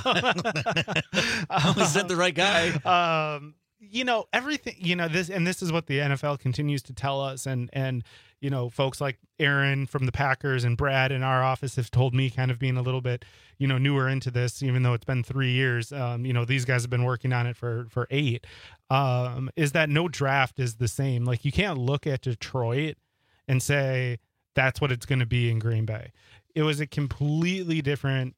that the right guy? Everything, this is what the NFL continues to tell us. And folks like Aaron from the Packers and Brad in our office have told me, kind of being a little bit, newer into this, even though it's been 3 years, these guys have been working on it for 8, is that no draft is the same. Like, you can't look at Detroit and say that's what it's going to be in Green Bay. It was a completely different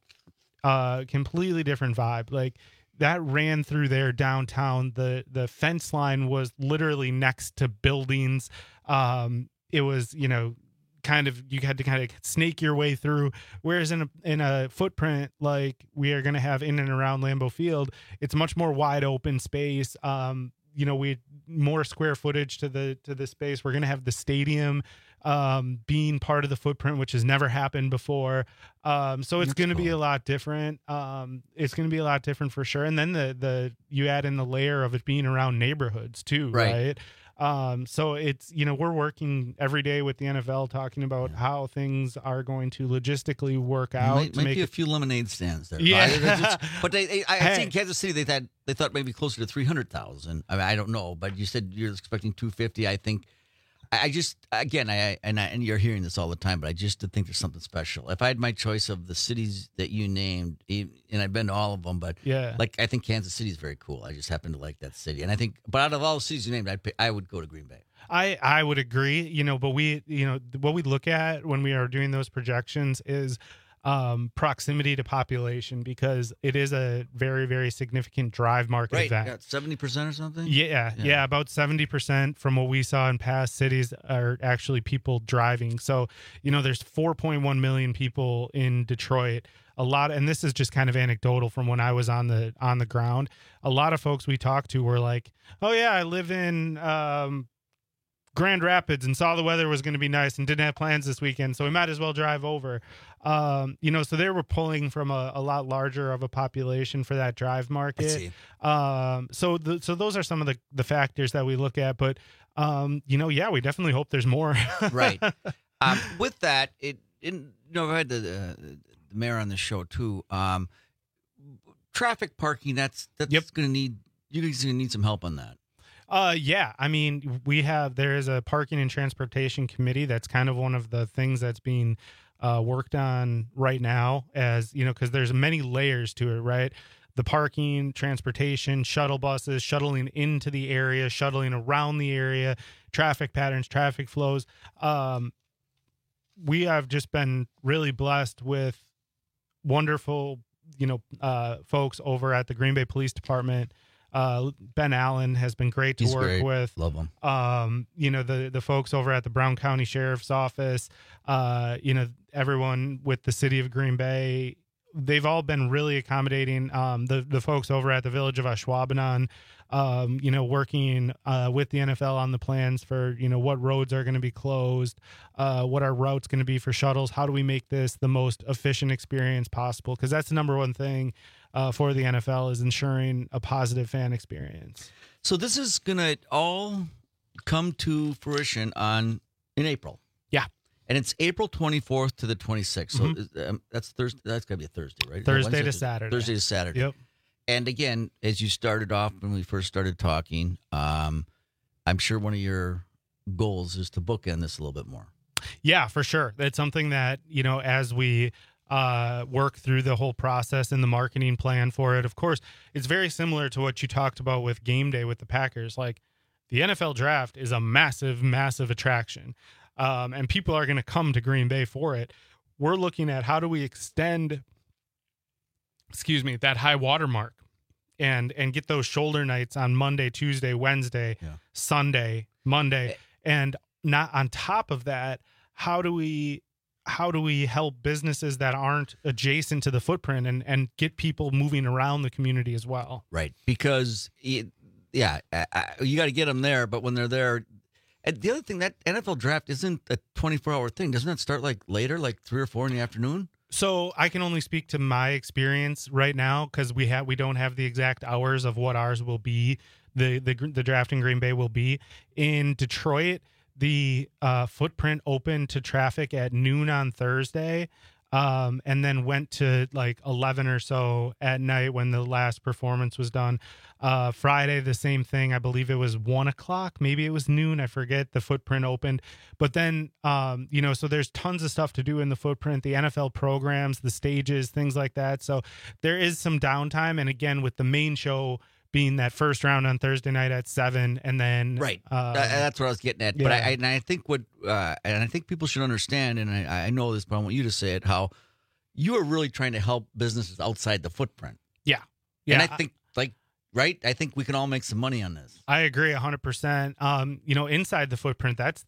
vibe. Like, that ran through their downtown. The fence line was literally next to buildings. It was, you had to kind of snake your way through. Whereas in a footprint like we are going to have in and around Lambeau Field, it's much more wide open space. We more square footage to the space. We're going to have the stadium being part of the footprint, which has never happened before. So it's going to be a lot different. It's going to be a lot different for sure. And then you add in the layer of it being around neighborhoods too, right? So it's, we're working every day with the NFL talking about how things are going to logistically work out. Might be a few lemonade stands there. Yeah. But I think Kansas City, they thought maybe closer to 300,000. I mean, I don't know, but you said you're expecting 250. I think I just, again, and you're hearing this all the time, but I just think there's something special. If I had my choice of the cities that you named, and I've been to all of them, but I think Kansas City is very cool. I just happen to like that city. And I think, but out of all the cities you named, I would go to Green Bay. I would agree, but what we look at when we are doing those projections is proximity to population, because it is a very, very significant drive market event. Right, 70% or something? Yeah, about 70% from what we saw in past cities are actually people driving. So, there's 4.1 million people in Detroit. A lot, and this is just kind of anecdotal from when I was on the ground. A lot of folks we talked to were like, "Oh yeah, I live in Grand Rapids and saw the weather was going to be nice and didn't have plans this weekend, so we might as well drive over." So they were pulling from a lot larger of a population for that drive market. So those are some of the factors that we look at, but we definitely hope there's more. Right. With that, I've had the mayor on the show too. Traffic parking, that's going to need, you guys are going to need some help on that. I mean, there is a parking and transportation committee. That's kind of one of the things that's being worked on right now, as because there's many layers to it, right? The parking, transportation, shuttle buses, shuttling into the area, shuttling around the area, traffic patterns, traffic flows. We have just been really blessed with wonderful, folks over at the Green Bay Police Department. Ben Allen has been great to work with. Love him. The folks over at the Brown County Sheriff's Office, everyone with the city of Green Bay, they've all been really accommodating. The folks over at the village of Ashwaubenon, working with the NFL on the plans for, what roads are going to be closed, what our route's going to be for shuttles. How do we make this the most efficient experience possible? Because that's the number one thing for the NFL, is ensuring a positive fan experience. So this is going to all come to fruition in April. Yeah. And it's April 24th to the 26th. So that's Thursday. That's got to be a Thursday, right? Thursday to Saturday. Thursday to Saturday. Yep. And again, as you started off when we first started talking, I'm sure one of your goals is to bookend this a little bit more. Yeah, for sure. That's something that, as we work through the whole process and the marketing plan for it, of course, it's very similar to what you talked about with game day with the Packers. Like, the NFL draft is a massive, massive attraction. And people are going to come to Green Bay for it. We're looking at how do we extend, that high water mark and get those shoulder nights on Monday, Tuesday, Wednesday, Sunday, Monday. And not on top of that, how do we how do we help businesses that aren't adjacent to the footprint and get people moving around the community as well? Right. Because, you got to get them there. But when they're there, and the other thing, that NFL draft isn't a 24-hour thing. Doesn't that start like later, like 3 or 4 in the afternoon? So I can only speak to my experience right now because we don't have the exact hours of what ours will be. The draft in Green Bay will be in Detroit. The footprint opened to traffic at noon on Thursday, and then went to like 11 or so at night when the last performance was done. Friday, the same thing. I believe it was 1 o'clock. Maybe it was noon. I forget. The footprint opened. But then, so there's tons of stuff to do in the footprint, the NFL programs, the stages, things like that. So there is some downtime. And again, with the main show being that first round on Thursday night at 7, and then right. That's what I was getting at. Yeah. But I think and I think people should understand, and I know this, but I want you to say it, how you are really trying to help businesses outside the footprint. Yeah. And I think right? I think we can all make some money on this. I agree 100%. Inside the footprint, that's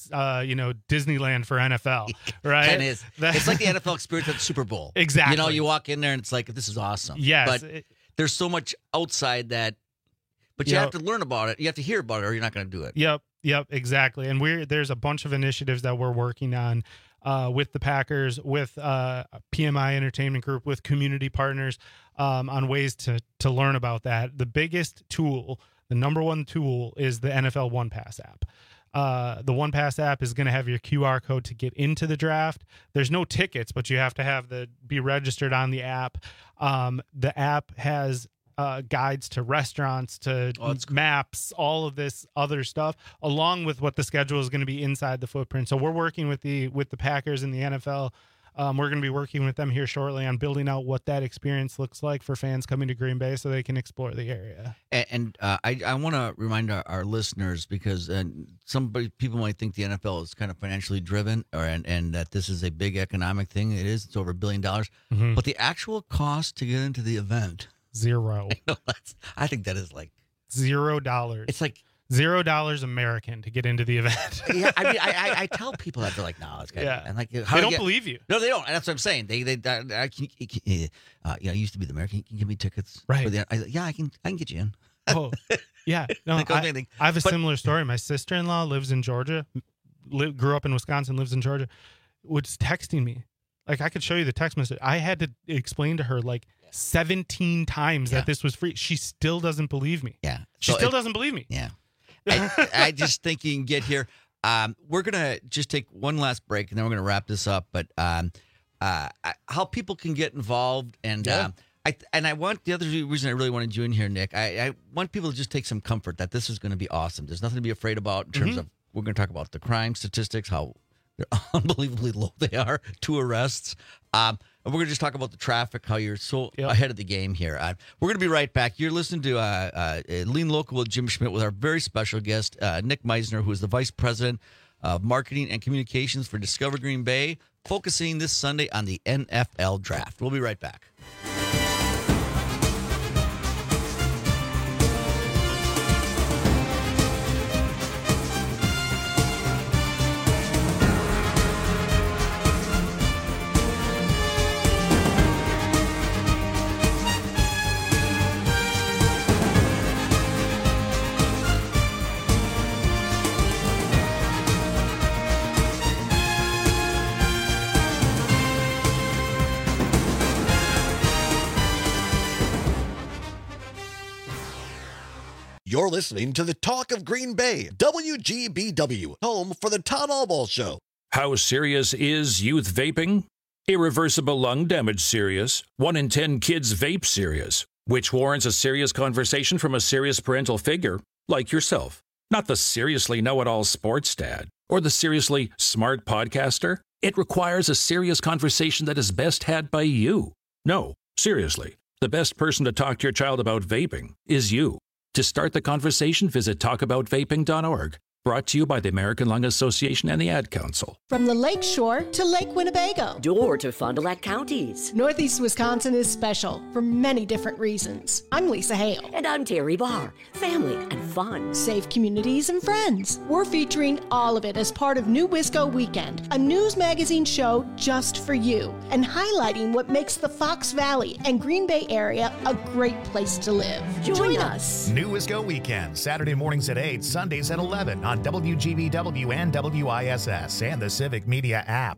Disneyland for NFL, right? And it's like the NFL experience at the Super Bowl. Exactly. You walk in there and it's like, this is awesome. Yes. But there's so much outside that, but you have to learn about it. You have to hear about it, or you're not going to do it. Yep, exactly. And there's a bunch of initiatives that we're working on with the Packers, with PMI Entertainment Group, with community partners on ways to learn about that. The biggest tool, the number one tool, is the NFL One Pass app. The One Pass app is going to have your QR code to get into the draft. There's no tickets, but you have to be registered on the app. The app has guides to restaurants, to maps, all of this other stuff, along with what the schedule is going to be inside the footprint. So we're working with the Packers and the NFL. We're going to be working with them here shortly on building out what that experience looks like for fans coming to Green Bay so they can explore the area. And I want to remind our listeners, because people might think the NFL is kind of financially driven, and that this is a big economic thing. It is. It's over $1 billion. Mm-hmm. But the actual cost to get into the event, $0. I think that is like $0. It's like $0 American to get into the event. Yeah, I mean, I tell people that, they're like, no, it's good. Yeah. And like, they don't believe you. No, they don't. And that's what I'm saying. I used to be the American. Can you give me tickets? Right. I can get you in. Oh, yeah. No, I have a similar story. My sister-in-law lives in Georgia, grew up in Wisconsin, lives in Georgia, was texting me. Like, I could show you the text message. I had to explain to her, 17 times that this was free. She still doesn't believe me. Yeah. She still doesn't believe me. Yeah. I just think you can get here. We're going to just take one last break, and then we're going to wrap this up. But how people can get involved, and I want, the other reason I really wanted you in here, Nick, I want people to just take some comfort that this is going to be awesome. There's nothing to be afraid about in terms of, we're going to talk about the crime statistics, how they're unbelievably low they are, 2 arrests. And we're going to just talk about the traffic, how you're so ahead of the game here. We're going to be right back. You're listening to Lean Local with Jim Schmidt with our very special guest, Nick Meisner, who is the Vice President of Marketing and Communications for Discover Green Bay, focusing this Sunday on the NFL Draft. We'll be right back. You're listening to the Talk of Green Bay, WGBW, home for the Tom Allball Show. How serious is youth vaping? Irreversible lung damage serious. 1 in 10 kids vape serious, which warrants a serious conversation from a serious parental figure like yourself. Not the seriously know-it-all sports dad or the seriously smart podcaster. It requires a serious conversation that is best had by you. No, seriously, the best person to talk to your child about vaping is you. To start the conversation, visit talkaboutvaping.org. Brought to you by the American Lung Association and the Ad Council. From the Lake Shore to Lake Winnebago. Door to Fond du Lac counties. Northeast Wisconsin is special for many different reasons. I'm Lisa Hale. And I'm Terry Barr. Family and fun. Safe communities and friends. We're featuring all of it as part of New Wisco Weekend, a news magazine show just for you, and highlighting what makes the Fox Valley and Green Bay area a great place to live. Join us. New Wisco Weekend, Saturday mornings at 8, Sundays at 11 on WGBW and WISS and the Civic Media app.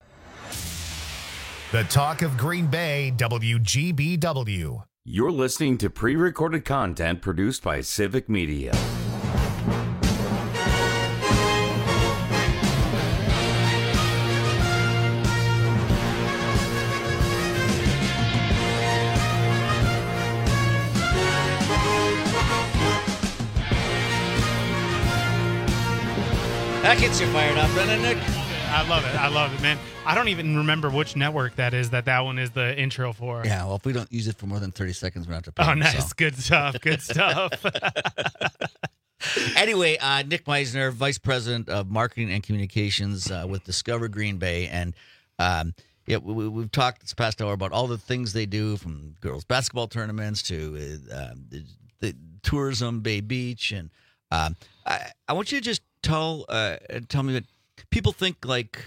The Talk of Green Bay, WGBW. You're listening to pre-recorded content produced by Civic Media. That gets you fired up, doesn't it, Nick? I love it. I love it, man. I don't even remember which network that is that one is the intro for. Yeah, well, if we don't use it for more than 30 seconds, we're going to have to pay Oh, them, nice. so. Good stuff. Good stuff. Anyway, Nick Meisner, Vice President of Marketing and Communications with Discover Green Bay. And we've talked this past hour about all the things they do, from girls' basketball tournaments to the tourism, Bay Beach. And I want you to just tell me that people think, like,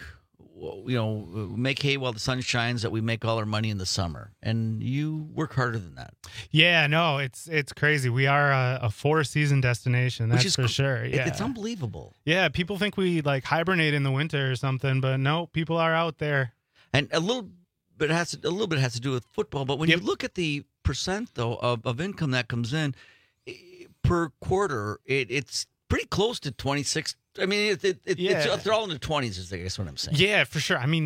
make hay while the sun shines, that we make all our money in the summer, and you work harder than that. Yeah, no, it's crazy. We are a 4-season destination, that's Which is for sure. Yeah, it's unbelievable. Yeah, people think we like hibernate in the winter or something, but no, people are out there. And a little bit has to do with football. But when you look at the percent though of income that comes in per quarter, it's pretty close to 26. I mean, they're all in the 20s, is I guess what I'm saying. Yeah, for sure. I mean,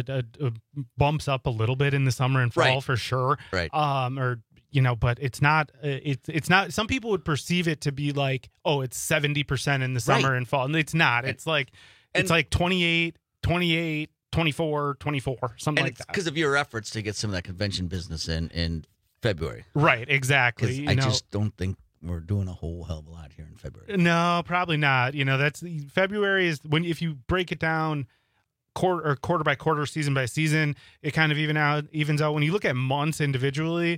bumps up a little bit in the summer and fall, Right. for sure. Right. But it's not. It's not. Some people would perceive it to be like, oh, it's 70% in the summer Right. and fall, and it's not. It's like 28, 24, 24, something And like it's that. because of your efforts to get some of that convention business in February. Right. Exactly. 'Cause I just don't think we're doing a whole hell of a lot here in February. No, probably not. That's February is if you break it down quarter by quarter, season by season, it kind of evens out. When you look at months individually,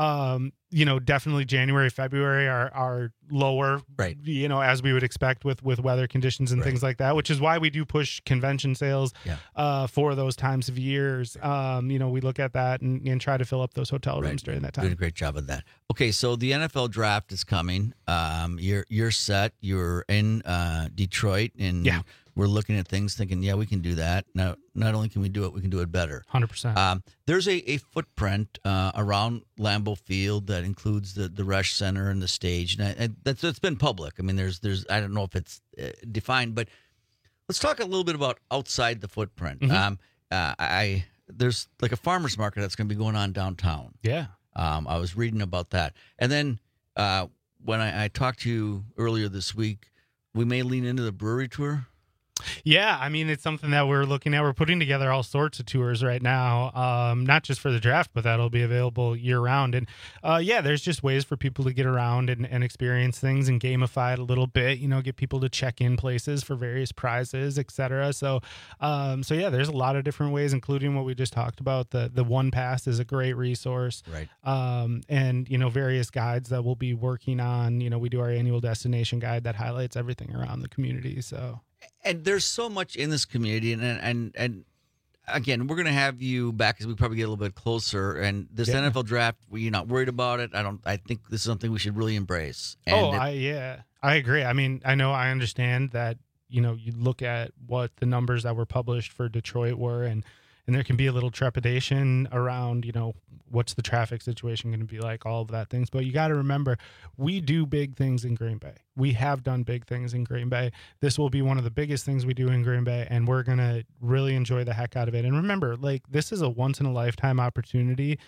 definitely January, February are lower, right? As we would expect with weather conditions and things like that, which is why we do push convention sales for those times of years. We look at that and try to fill up those hotel rooms during that time. Did a great job of that. Okay, so the NFL draft is coming. You're set. You're in Detroit, and we're looking at things, thinking, we can do that. Now, not only can we do it, we can do it better. 100%. There's a footprint around Lambeau Field that includes the Resch Center and the stage, and that's been public. I mean, there's I don't know if it's defined, but let's talk a little bit about outside the footprint. Mm-hmm. There's like a farmer's market that's going to be going on downtown. Yeah. I was reading about that, and then when I talked to you earlier this week, we may lean into the brewery tour. Yeah, I mean, it's something that we're looking at. We're putting together all sorts of tours right now, not just for the draft, but that'll be available year-round. And, there's just ways for people to get around and experience things and gamify it a little bit, get people to check in places for various prizes, et cetera. So there's a lot of different ways, including what we just talked about. The One Pass is a great resource. Right. And, various guides that we'll be working on. We do our annual destination guide that highlights everything around the community, so... And there's so much in this community, and again, we're going to have you back as we probably get a little bit closer. And this NFL draft, you're not worried about it. I think this is something we should really embrace. And I agree. I mean, I understand that you look at what the numbers that were published for Detroit were, and there can be a little trepidation around what's the traffic situation going to be like, all of that things. But you got to remember, we do big things in Green Bay. We have done big things in Green Bay. This will be one of the biggest things we do in Green Bay, and we're going to really enjoy the heck out of it. And remember, this is a once-in-a-lifetime opportunity,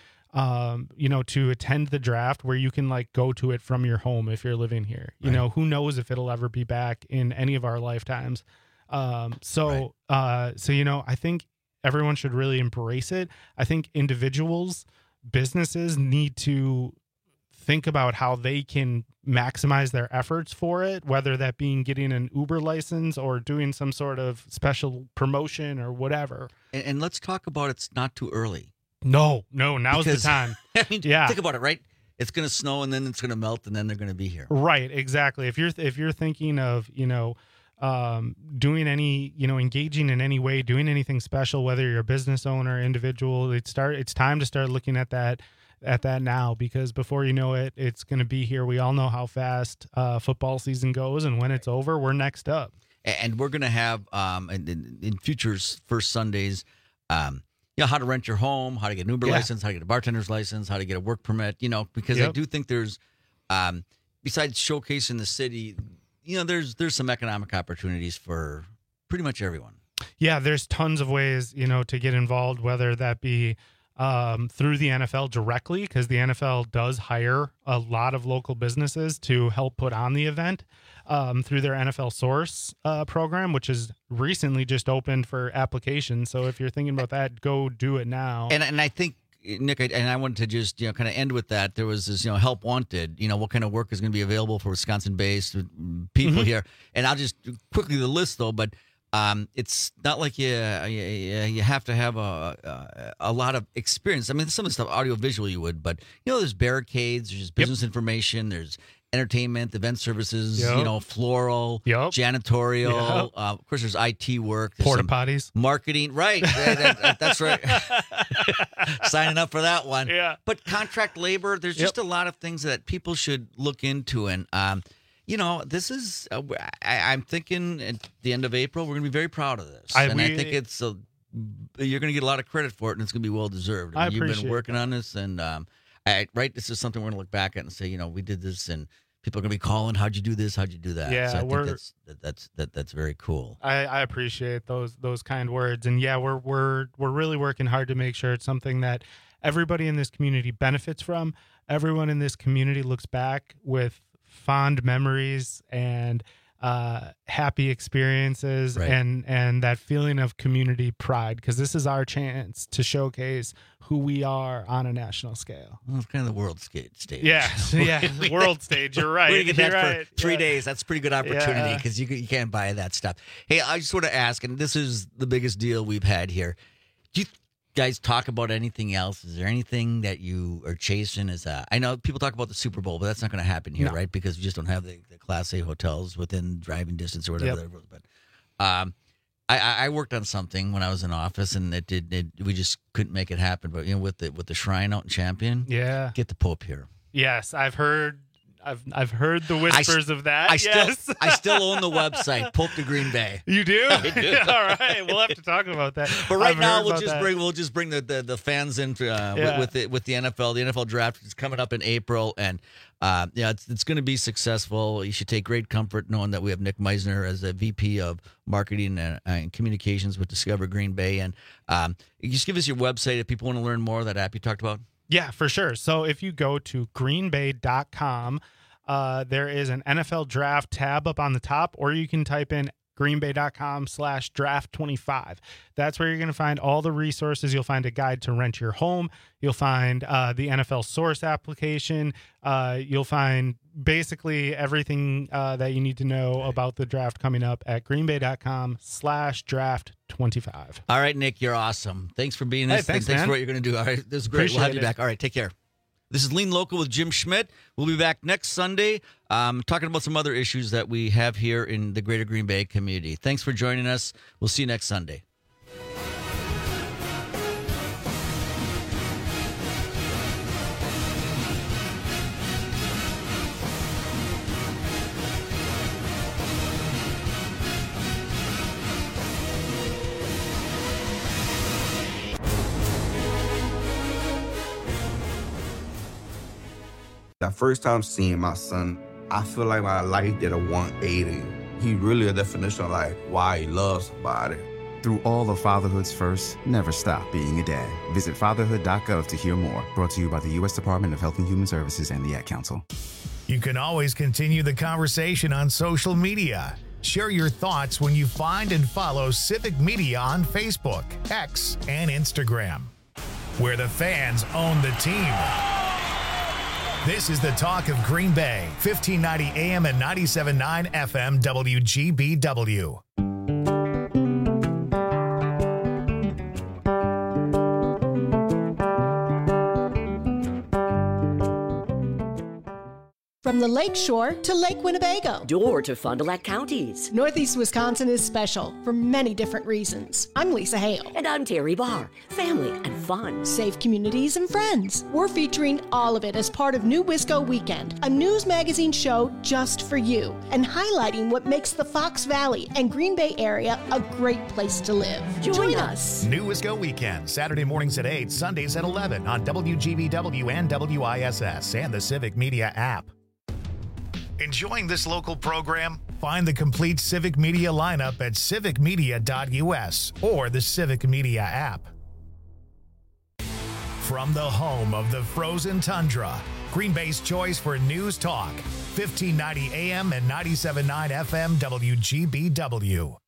to attend the draft where you can, go to it from your home if you're living here. Who knows if it'll ever be back in any of our lifetimes. I think everyone should really embrace it. I think individuals, businesses need to think about how they can maximize their efforts for it, whether that being getting an Uber license or doing some sort of special promotion or whatever. And let's talk about it's not too early. No, now's the time. I mean, yeah. Think about it, right? It's going to snow and then it's going to melt and then they're going to be here. Right, exactly. If you're thinking of, doing any, engaging in any way, doing anything special, whether you're a business owner, individual, it's time to start looking at that now, because before you know it, it's going to be here. We all know how fast football season goes, and when it's over, we're next up. And we're going to have in futures first Sundays, how to rent your home, how to get an Uber license, how to get a bartender's license, how to get a work permit, because I do think there's, besides showcasing the city, there's some economic opportunities for pretty much everyone. Yeah, there's tons of ways, to get involved, whether that be through the NFL directly, because the NFL does hire a lot of local businesses to help put on the event, through their NFL Source program, which is recently just opened for application. So if you're thinking about that, go do it now. And I think, Nick, I wanted to just kind of end with that. There was this help wanted. What kind of work is going to be available for Wisconsin-based people here? And I'll just quickly the list though, but. It's not like you have to have a lot of experience. I mean, some of the stuff audio-visual you would, but there's barricades, there's business information, there's entertainment, event services, floral, janitorial. Of course, there's IT work, there's porta potties, marketing. Right, that's right. Signing up for that one. Yeah, but contract labor. There's just a lot of things that people should look into, and this is, I'm thinking at the end of April, we're going to be very proud of this. I think it's, you're going to get a lot of credit for it, and it's going to be well-deserved. I mean, you've been working on this, and this is something we're going to look back at and say, we did this, and people are going to be calling, how'd you do this, how'd you do that? Yeah, so I think that's very cool. I appreciate those kind words, and yeah, we're really working hard to make sure it's something that everybody in this community benefits from. Everyone in this community looks back with fond memories and happy experiences, and that feeling of community pride, because this is our chance to showcase who we are on a national scale. Well, it's kind of the world stage. Yeah, world stage. You're right. We're going to get that for 3 days. That's a pretty good opportunity, because you can't buy that stuff. Hey, I just want to ask, and this is the biggest deal we've had here. Do you guys talk about anything else? Is there anything that you are chasing? I know people talk about the Super Bowl, but that's not going to happen here, right? Because we just don't have the Class A hotels within driving distance or whatever. But I worked on something when I was in office, and we just couldn't make it happen. But with the shrine out in Champion, get the Pope here. Yes, I've heard the whispers of that. I still own the website, Pope to Green Bay. You do? I do. All right, we'll have to talk about that. But right now, we'll just bring the fans in with the NFL. The NFL draft is coming up in April, and it's going to be successful. You should take great comfort knowing that we have Nick Meisner as a VP of Marketing and Communications with Discover Green Bay. And you just give us your website if people want to learn more of that app you talked about. Yeah, for sure. So if you go to greenbay.com, there is an NFL draft tab up on the top, or you can type in greenbay.com/draft25. That's where you're going to find all the resources. You'll find a guide to rent your home. You'll find the NFL Source application. You'll find basically everything that you need to know about the draft coming up at greenbay.com/draft25. All right, Nick, you're awesome. Thanks for being this. Thanks, for man. what you're going to do. All right, this is great. We'll have you back. All right, take care. This is Lean Local with Jim Schmidt. We'll be back next Sunday talking about some other issues that we have here in the greater Green Bay community. Thanks for joining us. We'll see you next Sunday. The first time seeing my son, I feel like my life did a 180. He really a definition of like why he loves somebody. Through all of fatherhood's firsts, never stop being a dad. Visit fatherhood.gov to hear more. Brought to you by the U.S. Department of Health and Human Services and the Ad Council. You can always continue the conversation on social media. Share your thoughts when you find and follow Civic Media on Facebook, X, and Instagram, where the fans own the team. This is the talk of Green Bay, 1590 AM and 97.9 FM WGBW. From the Lake Shore to Lake Winnebago. Door to Fond du Lac counties. Northeast Wisconsin is special for many different reasons. I'm Lisa Hale. And I'm Terry Barr. Family and fun. Safe communities and friends. We're featuring all of it as part of New Wisco Weekend, a news magazine show just for you, and highlighting what makes the Fox Valley and Green Bay area a great place to live. Join us. New Wisco Weekend, Saturday mornings at 8, Sundays at 11 on WGBW and WISS and the Civic Media app. Enjoying this local program? Find the complete Civic Media lineup at civicmedia.us or the Civic Media app. From the home of the frozen tundra, Green Bay's choice for news talk, 1590 AM and 97.9 FM WGBW.